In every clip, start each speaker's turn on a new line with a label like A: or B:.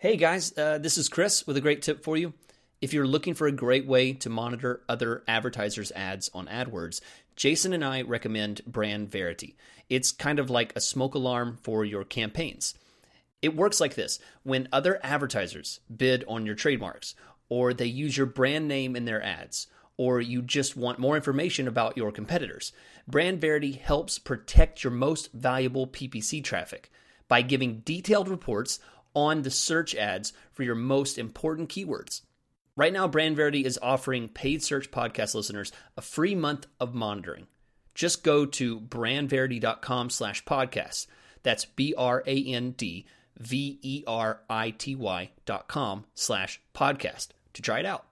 A: Hey guys, this is Chris with a great tip for you. If you're looking for a great way to monitor other advertisers' ads on AdWords, Jason and I recommend Brand Verity. It's kind of like a smoke alarm for your campaigns. It works like this. When other advertisers bid on your trademarks, or they use your brand name in their ads, or you just want more information about your competitors, Brand Verity helps protect your most valuable PPC traffic by giving detailed reports on the search ads for your most important keywords. Right now, Brand Verity is offering paid search podcast listeners a free month of monitoring. Just go to brandverity.com/podcast. That's BRANDVERITY.com/podcast to try it out.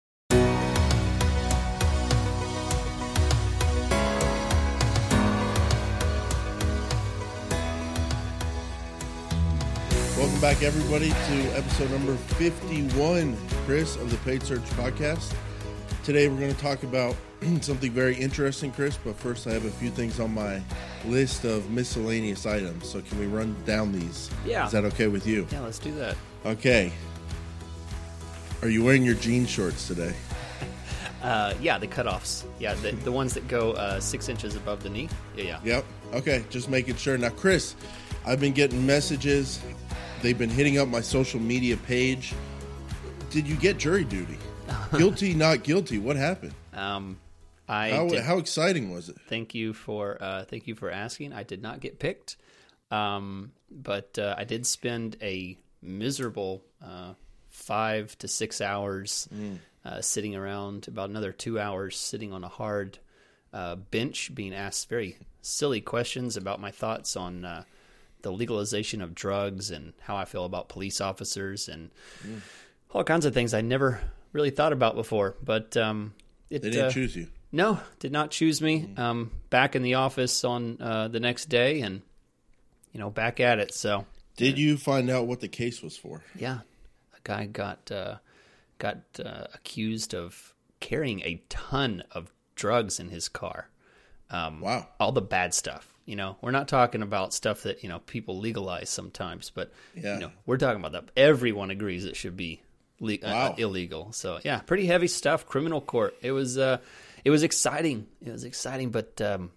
B: Welcome back, everybody, to episode number 51, Chris, of the Paid Search Podcast. Today, we're going to talk about something very interesting, Chris, but first I have a few things on my list of miscellaneous items. So can we run down these?
A: Yeah.
B: Is that okay with you?
A: Yeah, let's do that.
B: Okay. Are you wearing your jean shorts today?
A: Yeah, the cutoffs. Yeah, the ones that go 6 inches above the knee. Yeah.
B: Yep. Okay, just making sure. Now, Chris, I've been getting messages. They've been hitting up my social media page. Did you get jury duty? Guilty, not guilty. What happened? How exciting was it?
A: Thank you for asking. I did not get picked, but I did spend a miserable 5 to 6 hours sitting around, about another 2 hours sitting on a hard bench, being asked very silly questions about my thoughts on the legalization of drugs and how I feel about police officers and all kinds of things I never really thought about before. But they
B: didn't choose you.
A: No, did not choose me. Back in the office on the next day, and back at it. So,
B: did you find out what the case was for?
A: Yeah, a guy got accused of carrying a ton of drugs in his car.
B: Wow,
A: all the bad stuff. We're not talking about stuff that, people legalize sometimes, but, we're talking about that. Everyone agrees it should be illegal. So, yeah, pretty heavy stuff, criminal court. It was exciting. It was exciting, but, I'm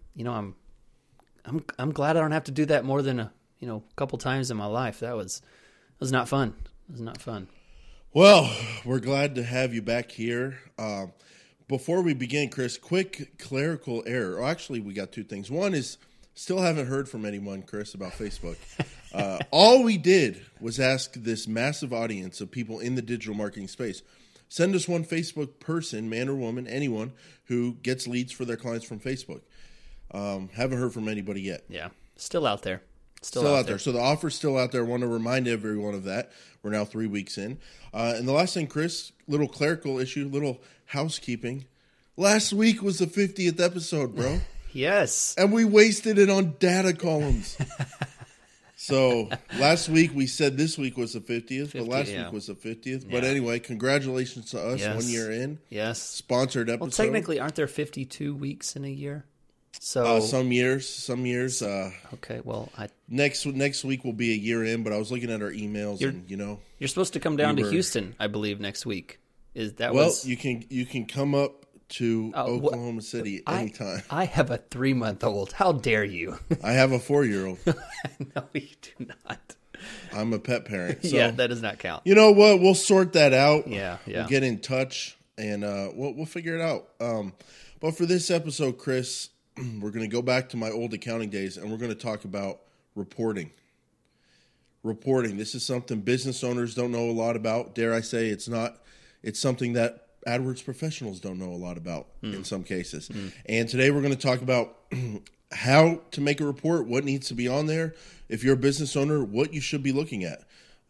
A: glad I don't have to do that more than a couple times in my life. It was not fun. It was not fun.
B: Well, we're glad to have you back here. Before we begin, Chris, quick clerical error. Actually, we got two things. One is, still haven't heard from anyone, Chris, about Facebook. All we did was ask this massive audience of people in the digital marketing space, send us one Facebook person, man or woman, anyone who gets leads for their clients from Facebook. Haven't heard from anybody yet.
A: Yeah, still out there.
B: Still out there. So the offer's still out there. I want to remind everyone of that. We're now 3 weeks in. And the last thing, Chris, little clerical issue, little housekeeping. Last week was the 50th episode, bro.
A: Yes.
B: And we wasted it on data columns. So last week we said this week was the 50th, but last week was the 50th. Yeah. But anyway, congratulations to us, 1 year in.
A: Yes.
B: Sponsored episode.
A: Well, technically, aren't there 52 weeks in a year? So
B: some years.
A: Okay, well,
B: next week will be a year in, but I was looking at our emails and
A: you're supposed to come down to Houston, I believe, next week.
B: You can come up to Oklahoma City anytime.
A: I have a 3-month-old. How dare you?
B: I have a 4-year-old.
A: No, you do not.
B: I'm a pet parent. So,
A: yeah, that does not count.
B: You know what? We'll sort that out.
A: Yeah.
B: We'll get in touch and we'll figure it out. But for this episode, Chris, we're going to go back to my old accounting days and we're going to talk about reporting. This is something business owners don't know a lot about. Dare I say it's something that AdWords professionals don't know a lot about in some cases. And today we're going to talk about how to make a report, what needs to be on there. If you're a business owner, what you should be looking at.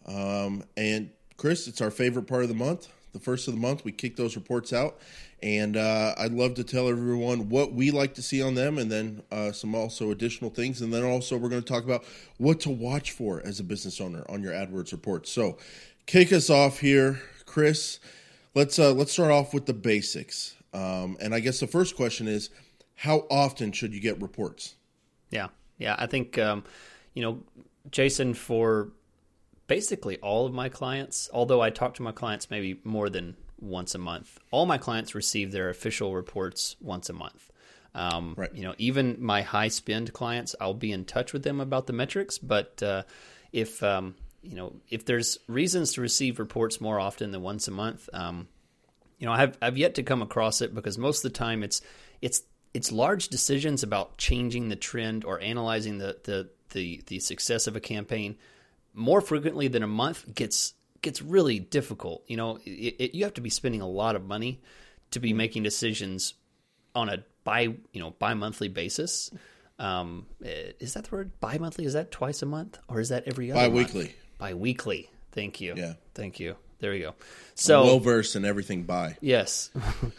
B: And Chris, it's our favorite part of the month. The first of the month, we kick those reports out. And I'd love to tell everyone what we like to see on them and then some also additional things. And then also we're going to talk about what to watch for as a business owner on your AdWords reports. So kick us off here, Chris. Let's start off with the basics. And I guess the first question is, how often should you get reports?
A: Yeah. I think, Jason, for basically all of my clients, although I talk to my clients maybe more than once a month, all my clients receive their official reports once a month.
B: Right.
A: Even my high spend clients, I'll be in touch with them about the metrics. But if there's reasons to receive reports more often than once a month, I've yet to come across it, because most of the time it's large decisions about changing the trend or analyzing the success of a campaign. More frequently than a month gets really difficult. You have to be spending a lot of money to be making decisions on a bi-monthly basis. Is that the word? Bi-monthly? Is that twice a month, or is that every other
B: Bi-weekly.
A: month? Bi-weekly. Thank you.
B: Yeah.
A: Thank you. There you go. So
B: I'm well versed in everything bi.
A: Yes.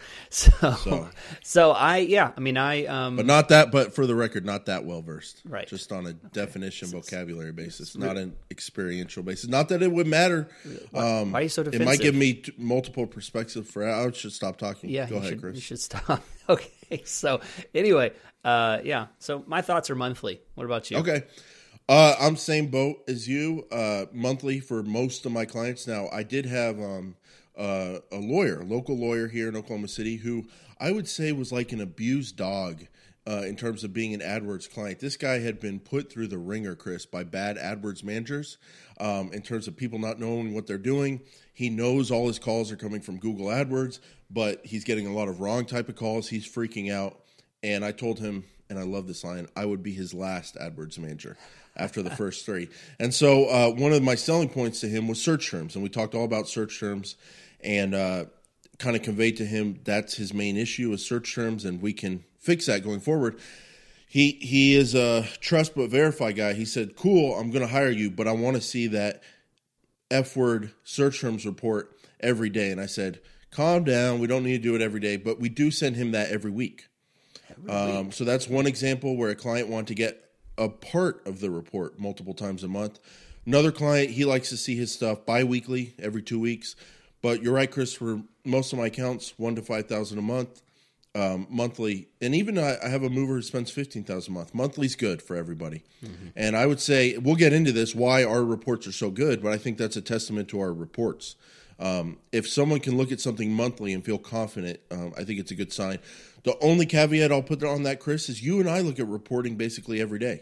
B: But not that. But for the record, not that well versed.
A: Right.
B: Just on a definition vocabulary basis, not an experiential basis. Not that it would matter.
A: Why are you so defensive?
B: It might give me multiple perspectives. I should stop talking.
A: Yeah.
B: Go ahead, Chris.
A: You should stop. Okay. So anyway, So my thoughts are monthly. What about you?
B: Okay. I'm same boat as you, monthly for most of my clients. Now, I did have a local lawyer here in Oklahoma City, who I would say was like an abused dog in terms of being an AdWords client. This guy had been put through the ringer, Chris, by bad AdWords managers in terms of people not knowing what they're doing. He knows all his calls are coming from Google AdWords, but he's getting a lot of wrong type of calls. He's freaking out. And I told him, and I love this line, I would be his last AdWords manager after the first three. And so one of my selling points to him was search terms. And we talked all about search terms and kind of conveyed to him that's his main issue is search terms, and we can fix that going forward. He is a trust but verify guy. He said, cool, I'm going to hire you, but I want to see that F-word search terms report every day. And I said, calm down. We don't need to do it every day, but we do send him that every week. So that's one example where a client wanted to get a part of the report multiple times a month. Another client, he likes to see his stuff bi-weekly, every 2 weeks. But you're right, Chris, for most of my accounts, $1,000 to $5,000 a month, monthly. And even I have a mover who spends $15,000 a month. Monthly's good for everybody. Mm-hmm. And I would say, we'll get into this, why our reports are so good, but I think that's a testament to our reports. If someone can look at something monthly and feel confident, I think it's a good sign. The only caveat I'll put on that, Chris, is you and I look at reporting basically every day.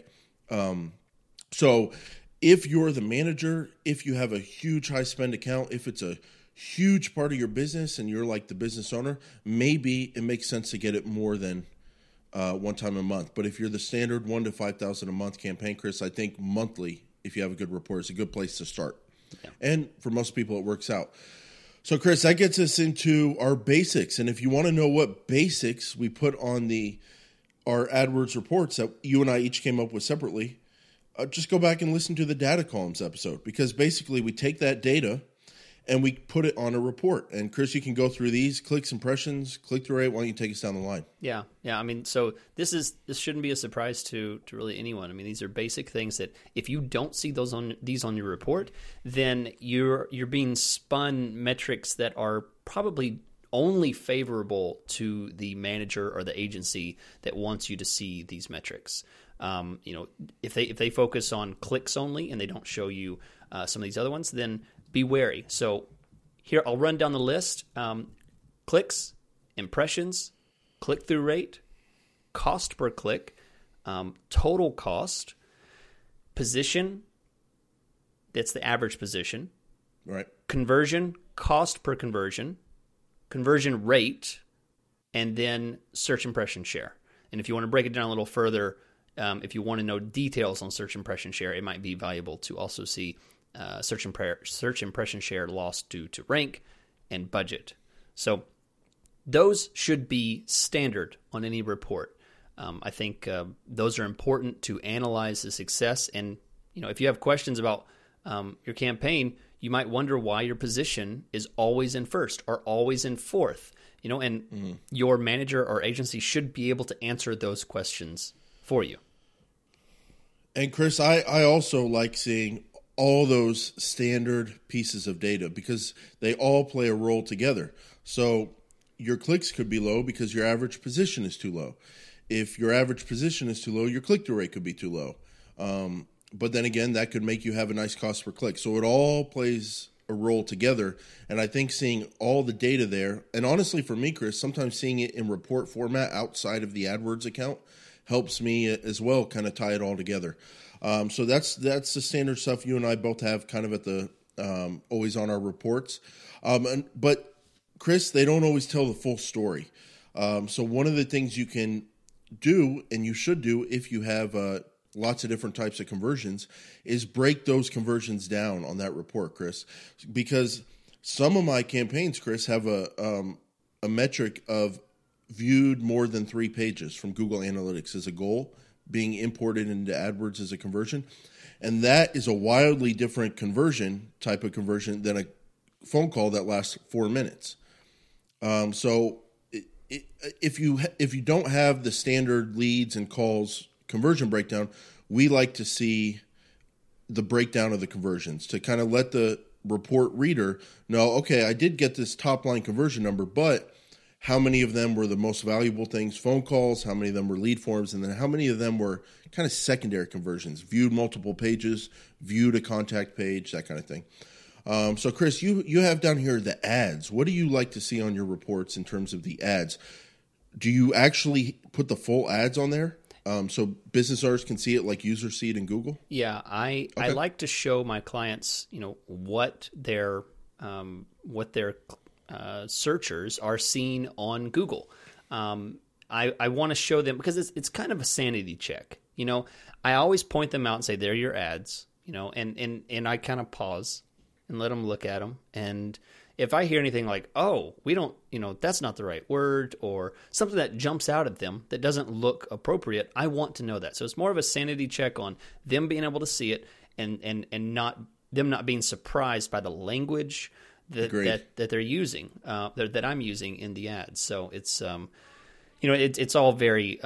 B: So if you're the manager, if you have a huge high spend account, if it's a huge part of your business and you're like the business owner, maybe it makes sense to get it more than one time a month. But if you're the standard $1,000 to $5,000 a month campaign, Chris, I think monthly, if you have a good report, is a good place to start. Yeah. And for most people, it works out. So, Chris, that gets us into our basics. And if you want to know what basics we put on our AdWords reports that you and I each came up with separately, just go back and listen to the data columns episode, because basically we take that data and we put it on a report. And Chris, you can go through these clicks, impressions, click-through rate. Why don't you take us down the line?
A: Yeah. I mean, so this shouldn't be a surprise to really anyone. I mean, these are basic things that if you don't see these on your report, then you're being spun metrics that are probably only favorable to the manager or the agency that wants you to see these metrics. If they focus on clicks only and they don't show you some of these other ones, then be wary. So here, I'll run down the list. Clicks, impressions, click-through rate, cost per click, total cost, position, that's the average position,
B: right?
A: Conversion, cost per conversion, conversion rate, and then search impression share. And if you want to break it down a little further, if you want to know details on search impression share, it might be valuable to also see search impression share loss due to rank and budget. So those should be standard on any report. I think those are important to analyze the success. And if you have questions about your campaign, you might wonder why your position is always in first or always in fourth. And your manager or agency should be able to answer those questions for you.
B: And Chris, I also like seeing all those standard pieces of data because they all play a role together. So your clicks could be low because your average position is too low. If your average position is too low, your click-through rate could be too low. But then again, that could make you have a nice cost per click. So it all plays a role together. And I think seeing all the data there, and honestly for me, Chris, sometimes seeing it in report format outside of the AdWords account helps me as well kind of tie it all together. So that's the standard stuff you and I both have kind of at the always on our reports. But Chris, they don't always tell the full story. So one of the things you can do, and you should do if you have lots of different types of conversions, is break those conversions down on that report, Chris. Because some of my campaigns, Chris, have a metric of viewed more than 3 pages from Google Analytics as a goal, being imported into AdWords as a conversion. And that is a wildly different type of conversion than a phone call that lasts 4 minutes. So if you don't have the standard leads and calls conversion breakdown, we like to see the breakdown of the conversions to kind of let the report reader know, okay, I did get this top line conversion number, but how many of them were the most valuable things, phone calls, how many of them were lead forms, and then how many of them were kind of secondary conversions, viewed multiple pages, viewed a contact page, that kind of thing. So Chris, you have down here the ads. What do you like to see on your reports in terms of the ads? Do you actually put the full ads on there? So business owners can see it like users see it in Google?
A: Yeah, I like to show my clients, what their searchers are seeing on Google. I want to show them because it's kind of a sanity check. I always point them out and say, "They're your ads," and I kind of pause and let them look at them. And if I hear anything like, "Oh, we don't," that's not the right word, or something that jumps out at them that doesn't look appropriate, I want to know that. So it's more of a sanity check on them being able to see it and not them not being surprised by the language that they're using, that I'm using in the ads. So it's it's all very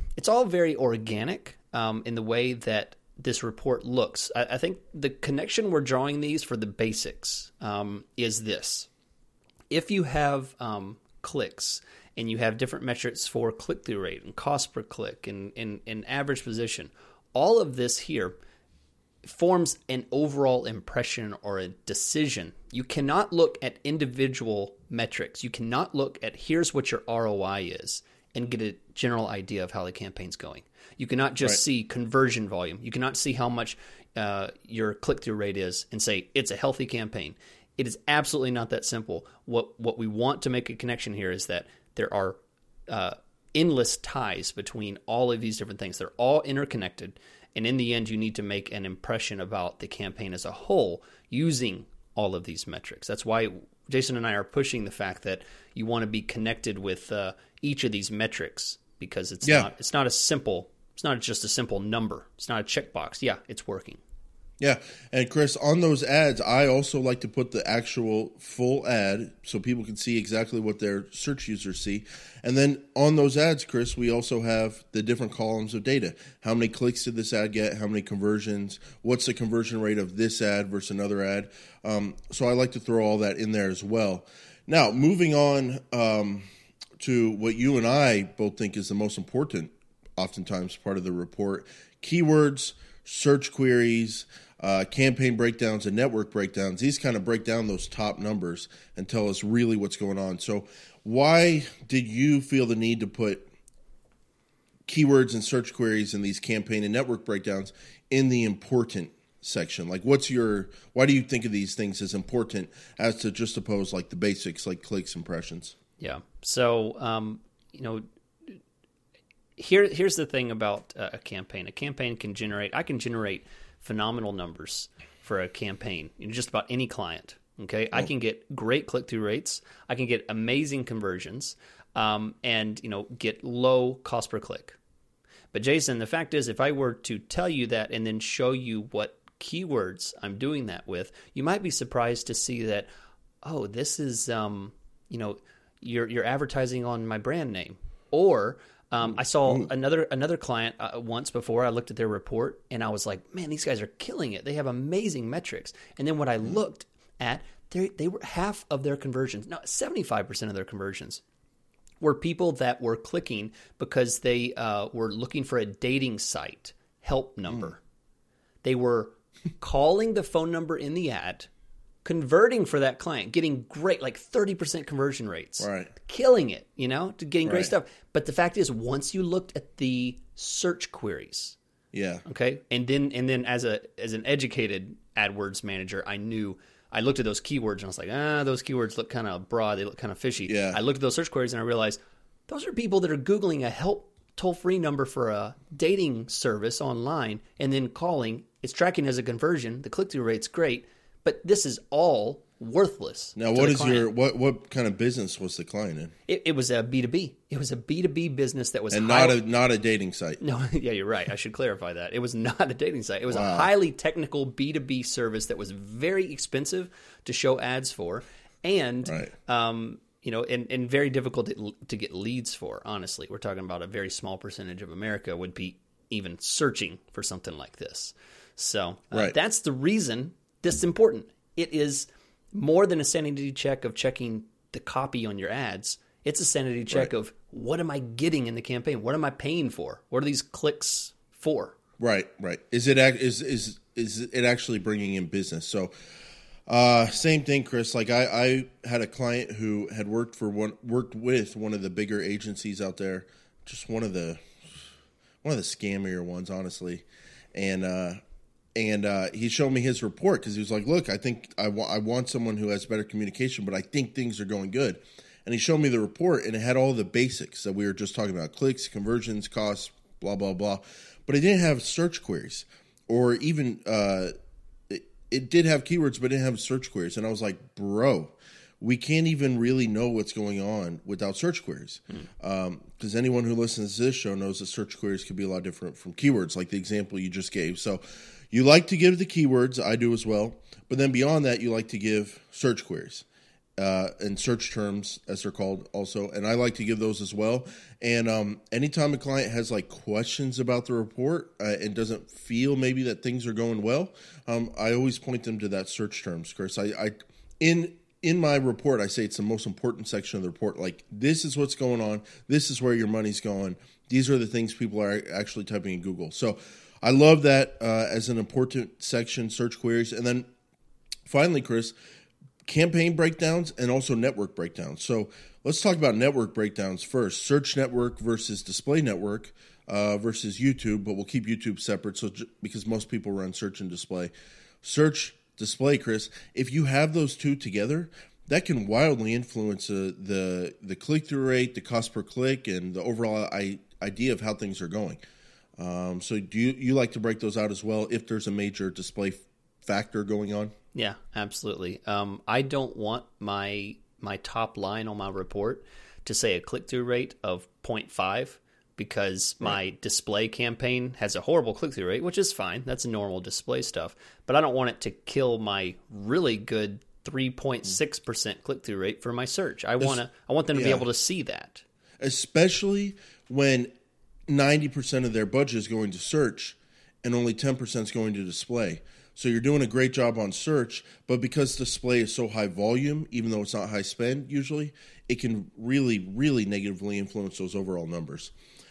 A: organic in the way that this report looks. I think the connection we're drawing these for the basics is this: if you have clicks and you have different metrics for click-through rate and cost per click and average position, all of this here forms an overall impression or a decision. You cannot look at individual metrics. You cannot look at here's what your ROI is and get a general idea of how the campaign's going. You cannot just see conversion volume. You cannot see how much your click-through rate is and say it's a healthy campaign. It is absolutely not that simple. What we want to make a connection here is that there are endless ties between all of these different things. They're all interconnected. And in the end, you need to make an impression about the campaign as a whole using all of these metrics. That's why Jason and I are pushing the fact that you want to be connected with each of these metrics, because it's not just a simple number. It's not a checkbox. Yeah, it's working.
B: Yeah, and Chris, on those ads, I also like to put the actual full ad so people can see exactly what their search users see. And then on those ads, Chris, we also have the different columns of data. How many clicks did this ad get? How many conversions? What's the conversion rate of this ad versus another ad? So I like to throw all that in there as well. Now, moving on to what you and I both think is the most important, oftentimes part of the report: keywords, search queries, campaign breakdowns, and network breakdowns. These kind of break down those top numbers and tell us really what's going on. So why did you feel the need to put keywords and search queries and these campaign and network breakdowns in the important section? Like, why do you think of these things as important as to just oppose like the basics, like clicks, impressions?
A: Yeah. So, here's the thing about a campaign. A campaign I can generate phenomenal numbers for a campaign, just about any client. Okay. I can get great click-through rates. I can get amazing conversions, and get low cost per click. But Jason, the fact is, if I were to tell you that and then show you what keywords I'm doing that with, you might be surprised to see that, oh, this is, you're advertising on my brand name. Or I saw another client once before. I looked at their report and I was like, man, these guys are killing it. They have amazing metrics. And then when I looked at, they were half of their conversions. No, 75% of their conversions were people that were clicking because they were looking for a dating site help number. They were calling the phone number in the ad, converting for that client, getting great, like 30% conversion rates,
B: Right.
A: killing it, getting great
B: Right.
A: stuff. But the fact is, once you looked at the search queries,
B: Yeah.
A: okay, and then as an educated AdWords manager, I looked at those keywords and I was like, those keywords look kind of broad, they look kind of fishy.
B: Yeah.
A: I looked at those search queries and I realized those are people that are Googling a help toll-free number for a dating service online and then calling. It's tracking as a conversion. The click-through rate's great, but this is all worthless.
B: Now,
A: to
B: what
A: the
B: is
A: client.
B: what kind of business was the client in?
A: It was a B2B. It was a B2B business that was
B: And not a dating site.
A: No, yeah, you're right. I should clarify that. It was not a dating site. It was a highly technical B2B service that was very expensive to show ads for, and
B: Right.
A: and very difficult to get leads for. Honestly, we're talking about a very small percentage of America would be even searching for something like this. So
B: Right.
A: that's the reason this is important. It is more than a sanity check of checking the copy on your ads. It's a sanity check
B: Right.
A: of what am I getting in the campaign? What am I paying for? What are these clicks for?
B: Right. Is it actually bringing in business? So, same thing, Chris. Like I had a client who had worked with one of the bigger agencies out there, just one of the scammier ones, honestly, and he showed me his report because he was like, "Look, I think I want someone who has better communication, but I think things are going good." And he showed me the report, and it had all the basics that we were just talking about: clicks, conversions, costs, blah blah blah. But it didn't have search queries, or even it did have keywords, but it didn't have search queries. And I was like, "Bro, we can't even really know what's going on without search queries." Because anyone who listens to this show knows that search queries could be a lot different from keywords, like the example you just gave. So you like to give the keywords, I do as well, but then beyond that, you like to give search queries and search terms, as they're called also, and I like to give those as well. And anytime a client has like questions about the report and doesn't feel maybe that things are going well, I always point them to that search terms, Chris. In my report, I say it's the most important section of the report. Like, this is what's going on. This is where your money's going. These are the things people are actually typing in Google. So I love that as an important section, search queries. And then finally, Chris, campaign breakdowns and also network breakdowns. So let's talk about network breakdowns first. Search network versus display network versus YouTube, but we'll keep YouTube separate because most people run search and display. Search display, Chris, if you have those two together, that can wildly influence the click-through rate, the cost per click, and the overall idea of how things are going. So do you like to break those out as well if there's a major display factor going on?
A: Yeah, absolutely. I don't want my top line on my report to say a click-through rate of 0.5 because my display campaign has a horrible click-through rate, which is fine. That's normal display stuff. But I don't want it to kill my really good 3.6% click-through rate for my search. I want them to be able to see that.
B: Especially when 90% of their budget is going to search and only 10% is going to display. So you're doing a great job on search, but because display is so high volume, even though it's not high spend usually, it can really, really negatively influence those overall numbers.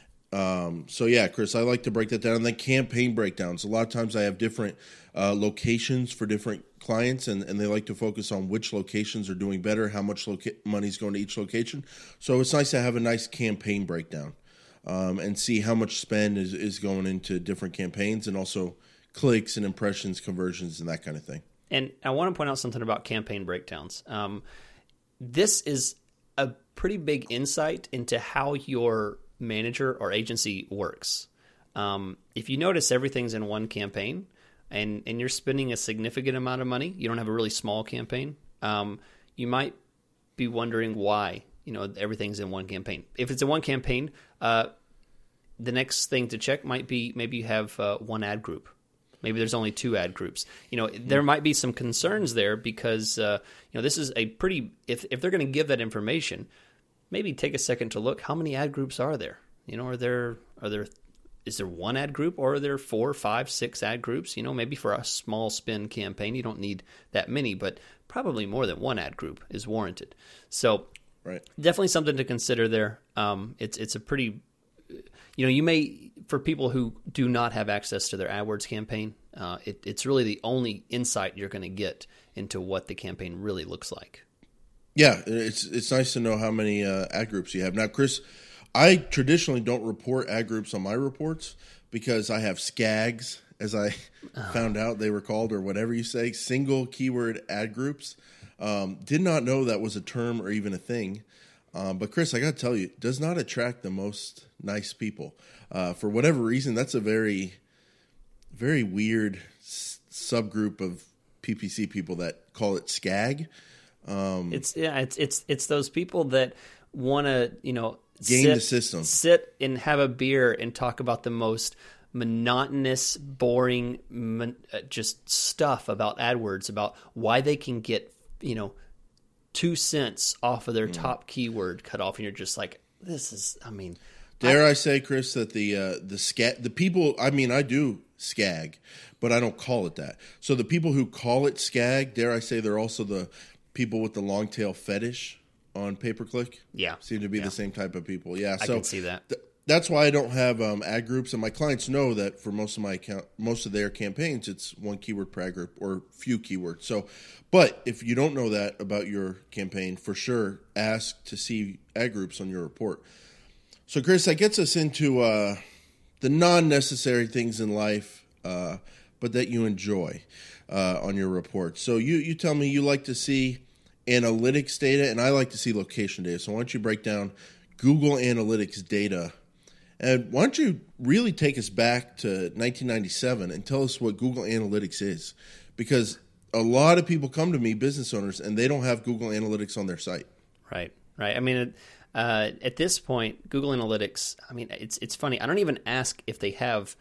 B: So yeah, Chris, I like to break that down. And then campaign breakdowns. A lot of times I have different locations for different clients, and they like to focus on which locations are doing better, how much money is going to each location. So it's nice to have a nice campaign breakdown and see how much spend is going into different campaigns, and also clicks and impressions, conversions, and that kind of thing.
A: And I want to point out something about campaign breakdowns. This is a pretty big insight into how your manager or agency works. If you notice everything's in one campaign and you're spending a significant amount of money, you don't have a really small campaign, you might be wondering why everything's in one campaign. If it's in one campaign, the next thing to check might be maybe you have one ad group. Maybe there's only two ad groups. There might be some concerns there because this is a pretty. If they're going to give that information, maybe take a second to look. How many ad groups are there? Is there one ad group, or are there 4, 5, 6 ad groups? Maybe for a small spend campaign, you don't need that many, but probably more than one ad group is warranted. So,
B: right,
A: definitely something to consider there. It's a pretty. you may, for people who do not have access to their AdWords campaign, it's really the only insight you're going to get into what the campaign really looks like.
B: Yeah, it's nice to know how many ad groups you have. Now, Chris, I traditionally don't report ad groups on my reports because I have SCAGs, as I found out they were called, or whatever you say, single keyword ad groups. Did not know that was a term or even a thing. But Chris, I got to tell you, it does not attract the most nice people. For whatever reason, that's a very, very weird subgroup of PPC people that call it SCAG.
A: It's those people that want to,
B: game the system,
A: sit and have a beer and talk about the most monotonous, boring, just stuff about AdWords, about why they can get, 2 cents off of their top keyword cut off, and you're just like, this is,
B: Dare I say, Chris, that the people, I do SCAG, but I don't call it that. So the people who call it SCAG, dare I say, they're also the people with the long tail fetish on pay-per-click.
A: Yeah.
B: Seem to be the same type of people. Yeah.
A: I can see that.
B: That's why I don't have ad groups, and my clients know that for most of their campaigns, it's one keyword per ad group or few keywords. So, but if you don't know that about your campaign, for sure, ask to see ad groups on your report. So, Chris, that gets us into the non-necessary things in life, but that you enjoy on your report. So you tell me you like to see analytics data, and I like to see location data. So why don't you break down Google Analytics data, and why don't you really take us back to 1997 and tell us what Google Analytics is? Because a lot of people come to me, business owners, and they don't have Google Analytics on their site.
A: Right. At this point, Google Analytics, it's funny. I don't even ask if they have,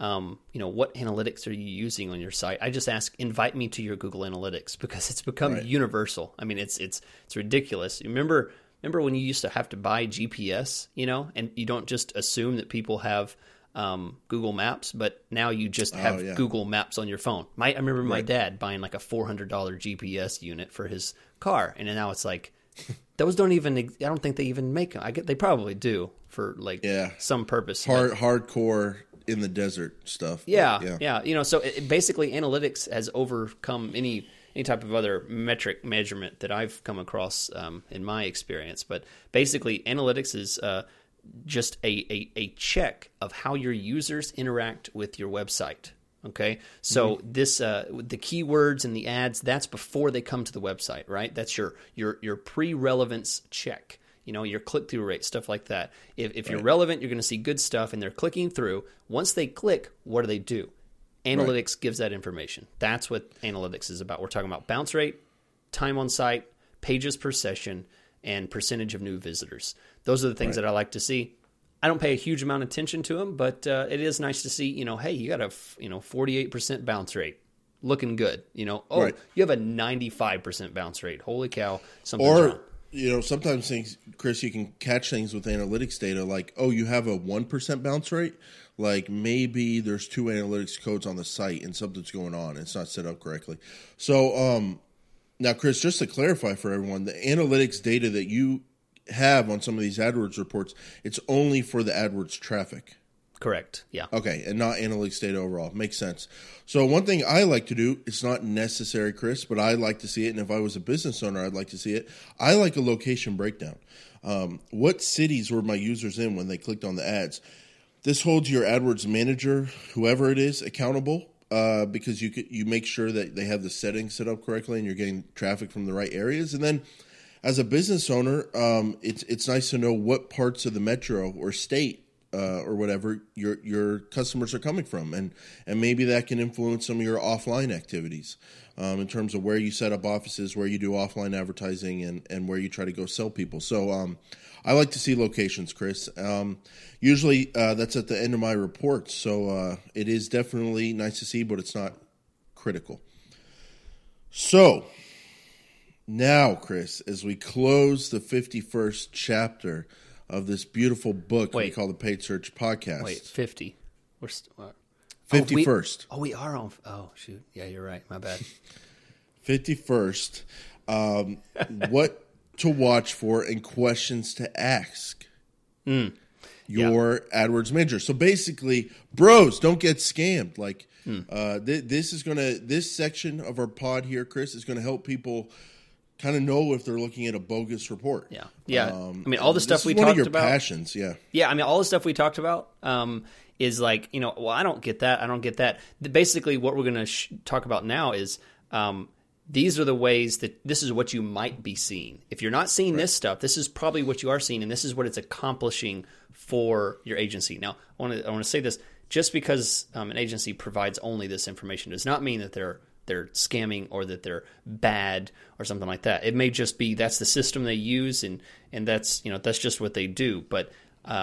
A: what analytics are you using on your site? I just ask, invite me to your Google Analytics, because it's become universal. It's ridiculous. Remember when you used to have to buy GPS, and you don't just assume that people have Google Maps, but now you just have Google Maps on your phone. I remember my dad buying like a $400 GPS unit for his car, and now it's like, those don't even, I don't think they even make them. They probably do for some purpose.
B: Hardcore in the desert stuff.
A: Yeah. So basically analytics has overcome any type of other measurement that I've come across in my experience. But basically analytics is just a check of how your users interact with your website. Okay, so this the keywords and the ads, that's before they come to the website, right? That's your pre-relevance check. Your click-through rate, stuff like that. If you're relevant, you're going to see good stuff, and they're clicking through. Once they click, what do? Analytics gives that information. That's what analytics is about. We're talking about bounce rate, time on site, pages per session, and percentage of new visitors. Those are the things that I like to see. I don't pay a huge amount of attention to them, but it is nice to see, hey, you got a 48% bounce rate. Looking good. You have a 95% bounce rate. Holy cow, something's wrong.
B: Sometimes things, Chris, you can catch things with analytics data like, you have a 1% bounce rate. Like maybe there's 2 analytics codes on the site and something's going on. It's not set up correctly. So now, Chris, just to clarify for everyone, the analytics data that you have on some of these AdWords reports, it's only for the AdWords traffic.
A: Correct. Yeah.
B: Okay, and not analytics data overall. Makes sense. So one thing I like to do, it's not necessary, Chris, but I like to see it, and if I was a business owner, I'd like to see it. I like a location breakdown. What cities were my users in when they clicked on the ads? This holds your AdWords manager, whoever it is, accountable, because you make sure that they have the settings set up correctly and you're getting traffic from the right areas. And then as a business owner, it's nice to know what parts of the metro or state or whatever your customers are coming from, and maybe that can influence some of your offline activities in terms of where you set up offices, where you do offline advertising, and where you try to go sell people. So I like to see locations, Chris. Usually that's at the end of my report, so it is definitely nice to see, but it's not critical. So now, Chris, as we close the 51st chapter of this beautiful book we call the Paid Search Podcast.
A: 50. We're
B: 51st.
A: We are on. Oh, shoot. Yeah, you're right. My bad.
B: 51st. What to watch for and questions to ask. You your AdWords manager. So basically, bros, don't get scammed. Like this section of our pod here, Chris, is going to help people kind of know if they're looking at a bogus report.
A: Yeah. I mean, all the stuff we talked about.
B: One of your passions, yeah.
A: Yeah, I mean, all the stuff we talked about is like, well, I don't get that. I don't get that. Basically, what we're going to talk about now is these are the ways that this is what you might be seeing. If you're not seeing this stuff, this is probably what you are seeing, and this is what it's accomplishing for your agency. Now, I want to say this. Just because an agency provides only this information does not mean that they're scamming or that they're bad or something like that. It may just be that's the system they use and that's that's just what they do. But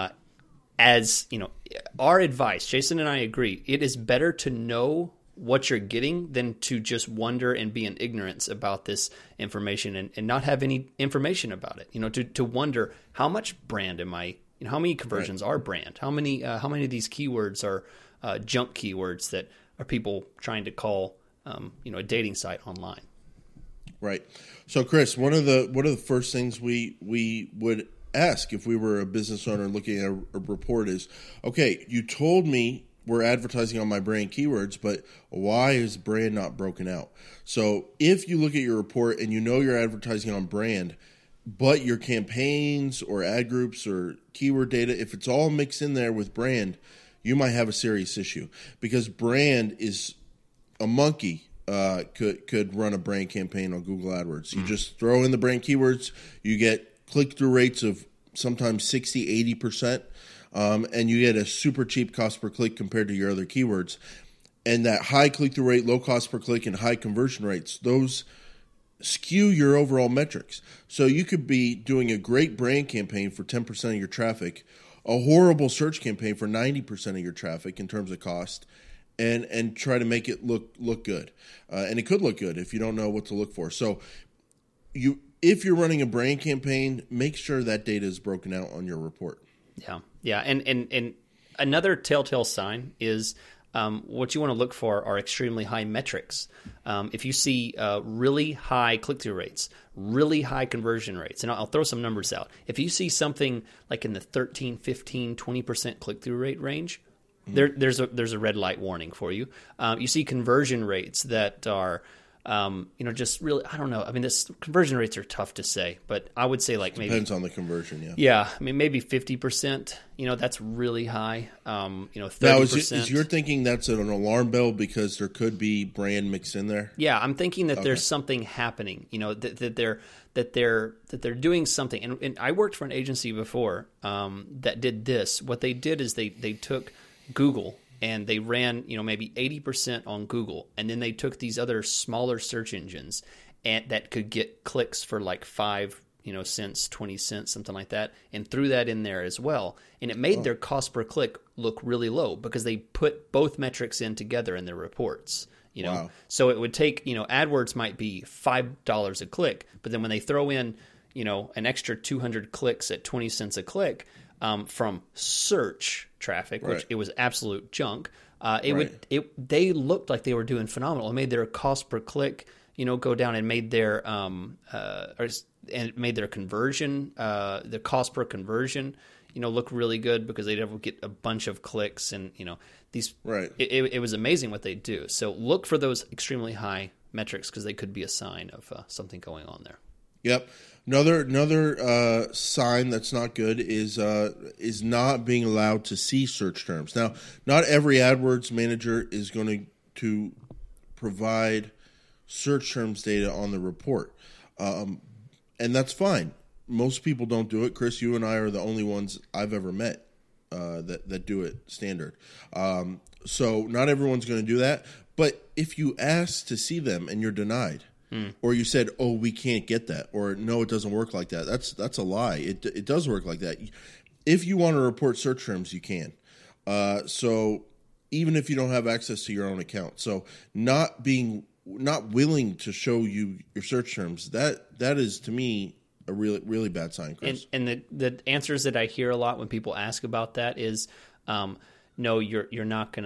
A: as our advice, Jason and I agree, it is better to know what you're getting than to just wonder and be in ignorance about this information and not have any information about it. To wonder how much brand am I. How many conversions are brand? How many of these keywords are junk keywords that are people trying to call a dating site online?
B: Right. So, Chris, one of the first things we would ask if we were a business owner looking at a report is, okay, you told me we're advertising on my brand keywords, but why is brand not broken out? So, if you look at your report and you're advertising on brand, but your campaigns or ad groups or keyword data, if it's all mixed in there with brand, you might have a serious issue because brand is a monkey could run a brand campaign on Google AdWords. You just throw in the brand keywords, you get click-through rates of sometimes 60, 80%, and you get a super cheap cost per click compared to your other keywords. And that high click-through rate, low cost per click, and high conversion rates, those skew your overall metrics. So you could be doing a great brand campaign for 10% of your traffic, a horrible search campaign for 90% of your traffic in terms of cost, and try to make it look good. And it could look good if you don't know what to look for. So if you're running a brand campaign, make sure that data is broken out on your report.
A: Yeah. And another telltale sign is what you want to look for are extremely high metrics. If you see really high click-through rates, really high conversion rates, and I'll throw some numbers out. If you see something like in the 13, 15, 20% click-through rate range, there's a red light warning for you. You see conversion rates that are just really, I don't know. I mean, this conversion rates are tough to say, but I would say maybe
B: depends on the conversion. Yeah.
A: Yeah. I mean, maybe 50%, that's really high. 30%.
B: Now, is you're thinking that's an alarm bell because there could be brand mixed in there?
A: Yeah. I'm thinking that there's something happening, that they're doing something. And I worked for an agency before, that did this. What they did is they took Google and they ran, maybe 80% on Google, and then they took these other smaller search engines and that could get clicks for 5 cents, 20 cents, something like that, and threw that in there as well. And it made their cost per click look really low because they put both metrics in together in their reports.
B: Wow.
A: So it would take, AdWords might be $5 a click, but then when they throw in, an extra 200 clicks at 20 cents a click, from search traffic, which it was absolute junk. They looked like they were doing phenomenal. It made their cost per click, go down, and made their conversion, the cost per conversion, look really good because they'd get a bunch of clicks and these. Right. It was amazing what they do. So look for those extremely high metrics because they could be a sign of something going on there.
B: Yep. Another sign that's not good is not being allowed to see search terms. Now, not every AdWords manager is going to provide search terms data on the report, and that's fine. Most people don't do it. Chris, you and I are the only ones I've ever met that do it standard. So not everyone's going to do that. But if you ask to see them and you're denied, or you said, "Oh, we can't get that," or "No, it doesn't work like that," that's a lie. It does work like that. If you want to report search terms, you can. So even if you don't have access to your own account, so not willing to show you your search terms, that is to me a really, really bad sign, Chris.
A: And the answers that I hear a lot when people ask about that is, no, you're not gonna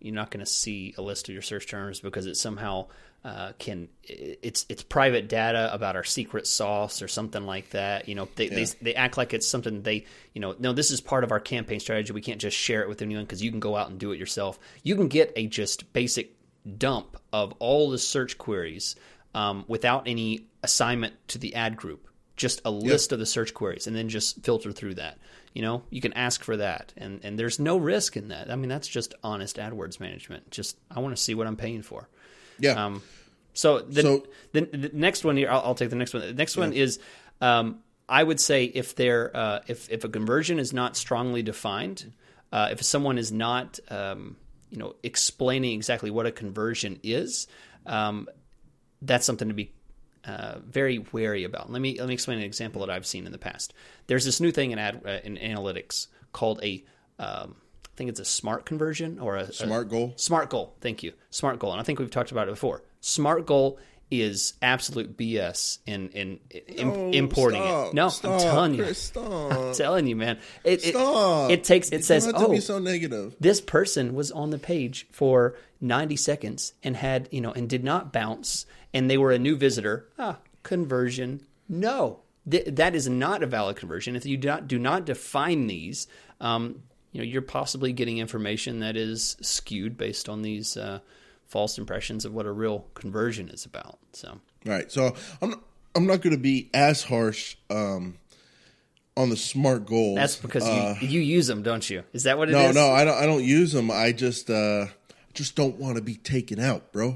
A: You're not going to see a list of your search terms because it somehow it's private data about our secret sauce or something like that. They act like it's something no, this is part of our campaign strategy. We can't just share it with anyone because you can go out and do it yourself. You can get a just basic dump of all the search queries without any assignment to the ad group. Just a list of the search queries, and then just filter through that. You can ask for that, and there's no risk in that. I mean, that's just honest AdWords management. Just I want to see what I'm paying for.
B: Yeah.
A: So the next one here, I'll take the next one. The next one is, I would say if a conversion is not strongly defined, if someone is not explaining exactly what a conversion is, that's something to be very wary about. Let me explain an example that I've seen in the past. There's this new thing in analytics called I think it's a smart conversion or a
B: smart goal.
A: Smart goal. Thank you. Smart goal. And I think we've talked about it before. Smart goal is absolute BS in importing it. No, I'm telling you. Chris, stop. I'm telling you, man. It says,
B: don't have to be so negative.
A: This person was on the page for 90 seconds and had, and did not bounce, and they were a new visitor. Conversion. No. That is not a valid conversion. If you do not define these, you're possibly getting information that is skewed based on these false impressions of what a real conversion is about. So,
B: right. So I'm not going to be as harsh on the smart goals.
A: That's because you use them, don't you? Is that what it is?
B: No, I don't use them. I just don't want to be taken out, bro.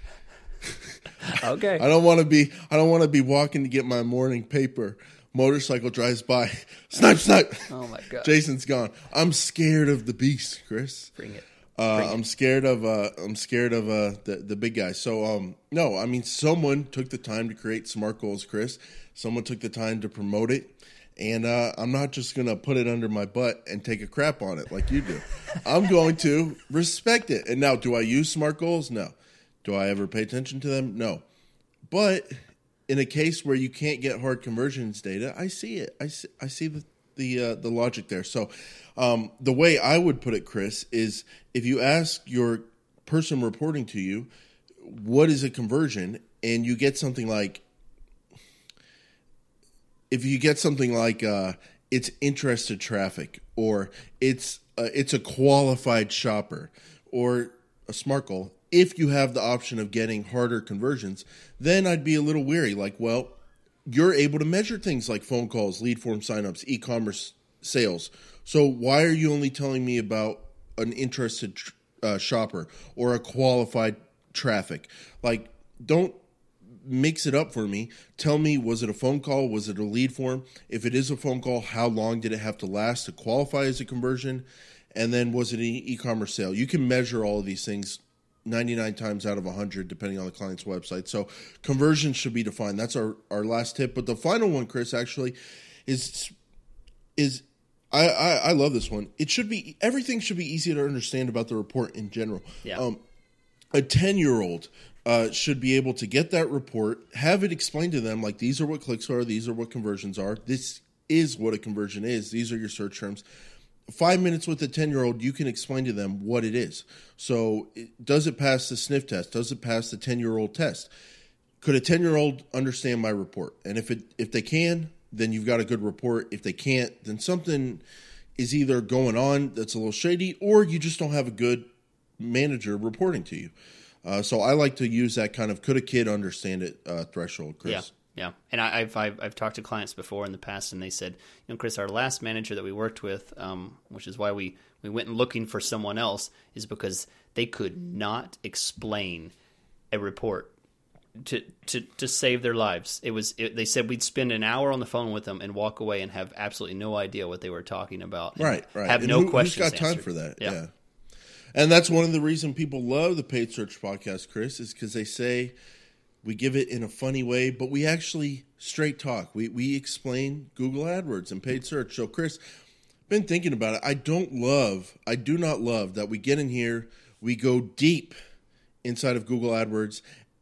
A: Okay.
B: I don't want to be walking to get my morning paper. Motorcycle drives by. Snipe.
A: Oh my God.
B: Jason's gone. I'm scared of the beast, Chris.
A: Bring it.
B: I'm scared of the big guy. So no, I mean someone took the time to create smart goals, Chris. Someone took the time to promote it, and I'm not just gonna put it under my butt and take a crap on it like you do. I'm going to respect it. And now, do I use smart goals? No. Do I ever pay attention to them? No. But in a case where you can't get hard conversions data, I see it. I see the logic there. So the way I would put it, Chris, is if you ask your person reporting to you, what is a conversion, and you get something like, it's interested traffic, or it's a qualified shopper, or a smart goal. If you have the option of getting harder conversions, then I'd be a little weary. Like, well, you're able to measure things like phone calls, lead form signups, e-commerce sales. So why are you only telling me about an interested shopper or a qualified traffic? Like, don't mix it up for me. Tell me, was it a phone call? Was it a lead form? If it is a phone call, how long did it have to last to qualify as a conversion? And then was it an e-commerce sale? You can measure all of these things 99 times out of 100, depending on the client's website. So conversion should be defined. That's our last tip. But the final one, Chris, actually is I love this one. Everything should be easy to understand about the report in general.
A: Yeah.
B: A 10-year-old should be able to get that report, have it explained to them, like, these are what clicks are, these are what conversions are, this is what a conversion is, these are your search terms. 5 minutes with a 10-year-old, you can explain to them what it is. So does it pass the sniff test? Does it pass the 10-year-old test? Could a 10-year-old understand my report? And if they can, then you've got a good report. If they can't, then something is either going on that's a little shady, or you just don't have a good manager reporting to you. So I like to use that kind of could a kid understand it threshold, Chris.
A: Yeah, and I've talked to clients before in the past, and they said, Chris, our last manager that we worked with, which is why we went and looking for someone else, is because they could not explain a report to save their lives. They said we'd spend an hour on the phone with them and walk away and have absolutely no idea what they were talking about.
B: Right.
A: Have and no questions.
B: Who's got time
A: answered.
B: for that? Yeah. And that's one of the reasons people love the Paid Search Podcast, Chris, is because they say we give it in a funny way, but we actually straight talk. We explain Google AdWords and paid search. So, Chris, been thinking about it. I do not love that we get in here, we go deep inside of Google AdWords,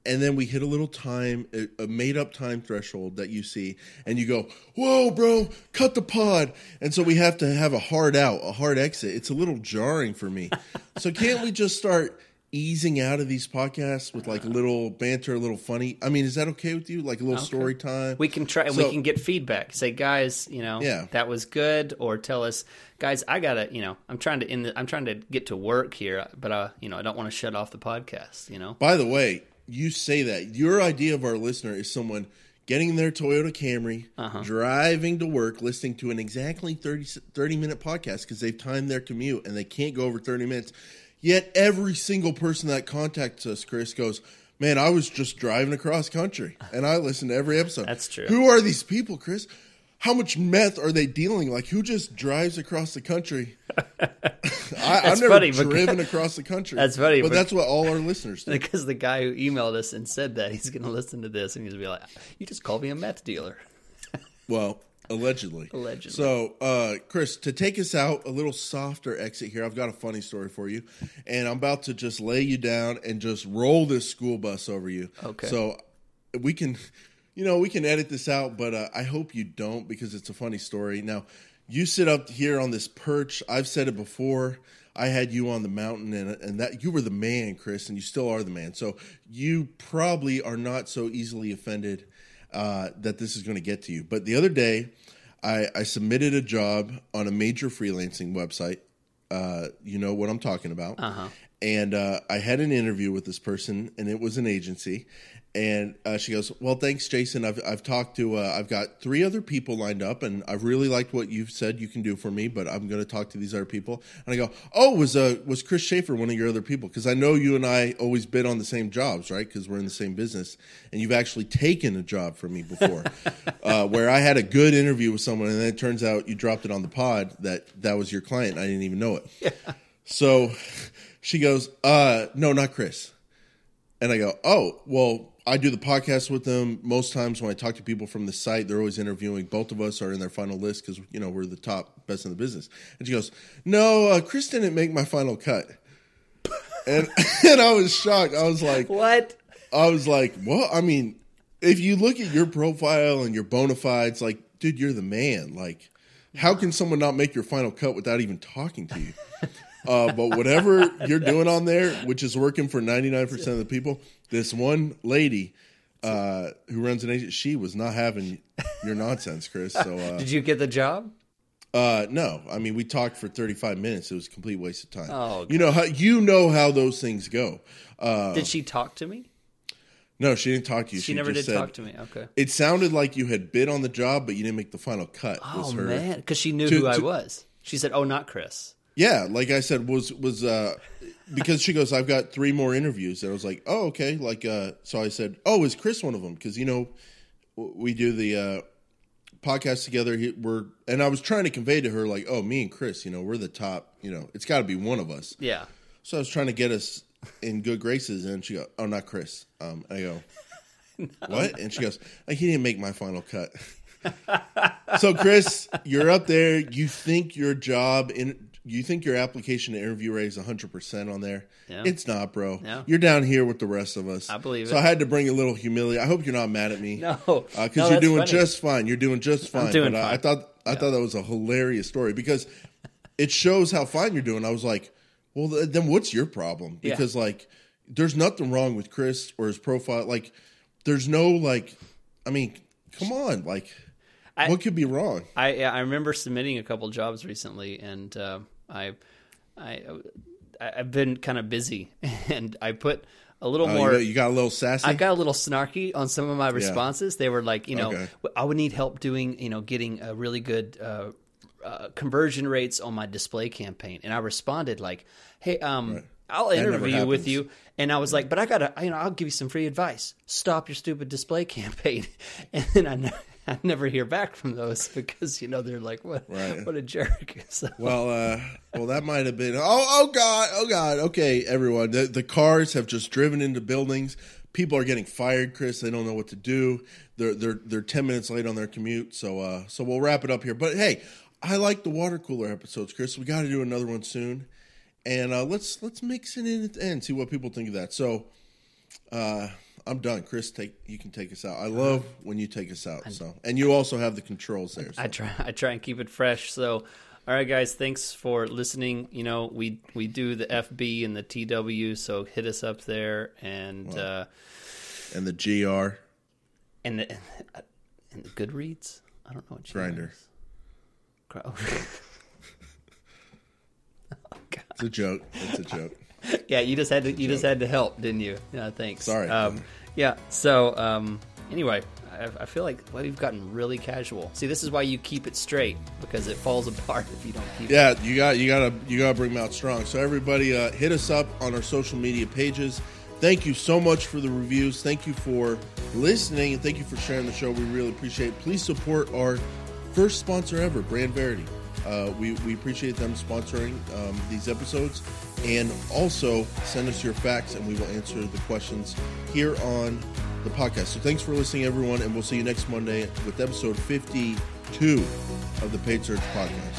B: and then we hit a little time, a made-up time threshold that you see, and you go, whoa, bro, cut the pod. And so we have to have a hard out, a hard exit. It's a little jarring for me. So can't we just start easing out of these podcasts with like a little banter, a little funny? I mean, is that okay with you? Like a little story time?
A: We can try. We can get feedback. Say, guys, that was good, or tell us, guys, I gotta, I'm trying to get to work here, but I don't want to shut off the podcast.
B: By the way, you say that your idea of our listener is someone getting in their Toyota Camry, driving to work, listening to an exactly 30-minute podcast because they've timed their commute and they can't go over 30 minutes. Yet every single person that contacts us, Chris, goes, man, I was just driving across country, and I listened to every episode.
A: That's true.
B: Who are these people, Chris? How much meth are they dealing? Like, who just drives across the country? I've never driven across the country.
A: That's funny.
B: But that's what all our listeners do.
A: Because the guy who emailed us and said that, he's going to listen to this, and he's going to be like, you just called me a meth dealer.
B: Well, allegedly. So, Chris, to take us out, a little softer exit here, I've got a funny story for you. And I'm about to just lay you down and just roll this school bus over you.
A: Okay.
B: So we can, we can edit this out, but I hope you don't because it's a funny story. Now, you sit up here on this perch. I've said it before. I had you on the mountain, and that you were the man, Chris, and you still are the man. So you probably are not so easily offended that this is going to get to you. But the other day, I submitted a job on a major freelancing website. You know what I'm talking about. And I had an interview with this person, and it was an agency. And she goes, well, thanks, Jason. I've talked to, I've got 3 other people lined up, and I've really liked what you've said you can do for me, but I'm going to talk to these other people. And I go, oh, was Chris Schaefer one of your other people? Because I know you and I always bid on the same jobs, right? Because we're in the same business. And you've actually taken a job from me before, where I had a good interview with someone, and then it turns out you dropped it on the pod that was your client. I didn't even know it.
A: Yeah.
B: So she goes, no, not Chris. And I go, oh, well, I do the podcast with them. Most times when I talk to people from the site, they're always interviewing. Both of us are in their final list because, we're the top best in the business. And she goes, no, Chris didn't make my final cut. And I was shocked. I was like,
A: what?
B: I was like, well, I mean, if you look at your profile and your bona fides, like, dude, you're the man. Like, how can someone not make your final cut without even talking to you? But whatever you're doing on there, which is working for 99% of the people, this one lady who runs an agency, she was not having your nonsense, Chris. So,
A: did you get the job?
B: No. I mean, we talked for 35 minutes. It was a complete waste of time.
A: Oh, okay.
B: You know how those things go.
A: Did she talk to me?
B: No, she didn't talk to you.
A: She never did talk to me. Okay.
B: It sounded like you had bid on the job, but you didn't make the final cut.
A: Oh, man. Because she knew who I was. She said, oh, not Chris.
B: Yeah, like I said, was because she goes, I've got 3 more interviews, and I was like, oh, okay, so I said, oh, is Chris one of them? Because we do the podcast together. And I was trying to convey to her like, oh, me and Chris, we're the top. It's got to be one of us.
A: Yeah.
B: So I was trying to get us in good graces, and she goes, oh, not Chris. I go, no, what? And she goes, he didn't make my final cut. So Chris, you're up there. You think your application to interview rate is 100% on there. Yeah. It's not, bro.
A: Yeah.
B: You're down here with the rest of us.
A: I believe it.
B: So I had to bring a little humility. I hope you're not mad at me.
A: No.
B: Because you're doing just fine. You're doing just fine.
A: I'm doing
B: fine. I thought that was a hilarious story because it shows how fine you're doing. I was like, well, then what's your problem? Because, there's nothing wrong with Chris or his profile. Like, there's no, come on. What could be wrong?
A: I remember submitting a couple jobs recently, and I've been kind of busy, and I put a little more.
B: You got a little sassy.
A: I got a little snarky on some of my responses. They were like,
B: okay.
A: I would need help doing, getting a really good conversion rates on my display campaign, and I responded like, hey, I'll interview with you. And I was like, but I gotta, I'll give you some free advice. Stop your stupid display campaign. And then I never hear back from those because, they're like, what a jerk. So.
B: Well, that might have been, oh God. Okay, everyone. The cars have just driven into buildings. People are getting fired, Chris. They don't know what to do. They're 10 minutes late on their commute. So we'll wrap it up here. But hey, I like the water cooler episodes, Chris. We got to do another one soon. And let's mix it in at the end, see what people think of that. So I'm done. Chris, you can take us out. I love when you take us out. So, and you also have the controls there. So.
A: I try and keep it fresh. So, all right, guys, thanks for listening. You know, we do the FB and the TW, so hit us up there, and
B: the GR
A: and the Goodreads. I don't know what
B: Grindr.
A: Oh, God.
B: It's a joke. It's a joke.
A: Yeah, you just had to help, didn't you? Yeah, thanks.
B: Sorry.
A: Yeah. So anyway, I feel like we've gotten really casual. See, this is why you keep it straight, because it falls apart if you don't keep it.
B: Yeah, you gotta bring them out strong. So everybody, hit us up on our social media pages. Thank you so much for the reviews. Thank you for listening, and thank you for sharing the show. We really appreciate it. Please support our first sponsor ever, Brand Verity. We appreciate them sponsoring these episodes, and also send us your facts, and we will answer the questions here on the podcast. So thanks for listening, everyone, and we'll see you next Monday with episode 52 of the Paid Search Podcast.